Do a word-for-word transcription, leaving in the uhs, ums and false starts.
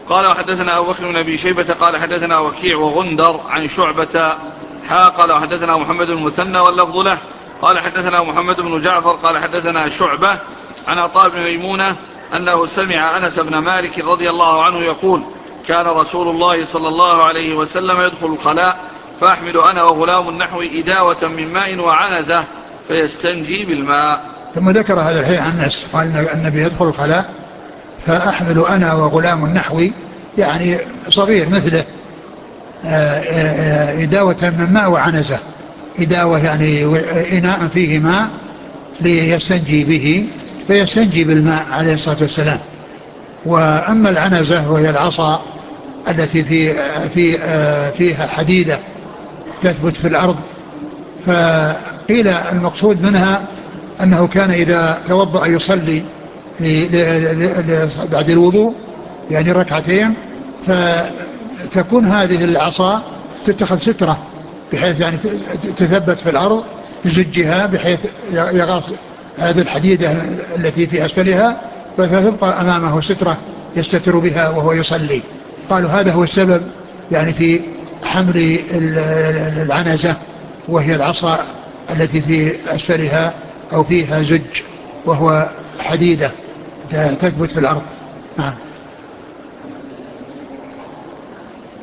قال وحدثنا أبو بكر بن أبي شيبة قال حدثنا وكيع وغندر عن شعبة حا قال وحدثنا محمد المثنى واللفظ له قال حدثنا محمد بن جعفر قال حدثنا شعبة عن عطاء بن ميمونة أنه سمع أنس بن مالك رضي الله عنه يقول كان رسول الله صلى الله عليه وسلم يدخل الخلاء فأحمل أنا وغلام نحو إداوة من ماء وعنزة فيستنجي بالماء. ثم ذكر هذا الحديث عن أنس قال النبي يدخل الخلاء فأحمل أنا وغلام نحوي يعني صغير مثله إداوة من ماء وعنزة. إداوة يعني إناء فيه ماء ليستنجي به فيستنجي بالماء عليه الصلاة والسلام. وأما العنزة وهي العصا التي في في فيها حديدة تثبت في الأرض، فقيل المقصود منها أنه كان إذا توضأ يصلي بعد الوضوء يعني ركعتين فتكون هذه العصا تتخذ سترة بحيث يعني تثبت في الأرض بزجها بحيث يغاص هذه الحديدة التي في أسفلها فتبقى أمامه سترة يستتر بها وهو يصلي. قالوا هذا هو السبب يعني في حمل العنزة وهي العصا التي في أسفلها أو فيها زج وهو حديدة تثبت في الأرض. نعم.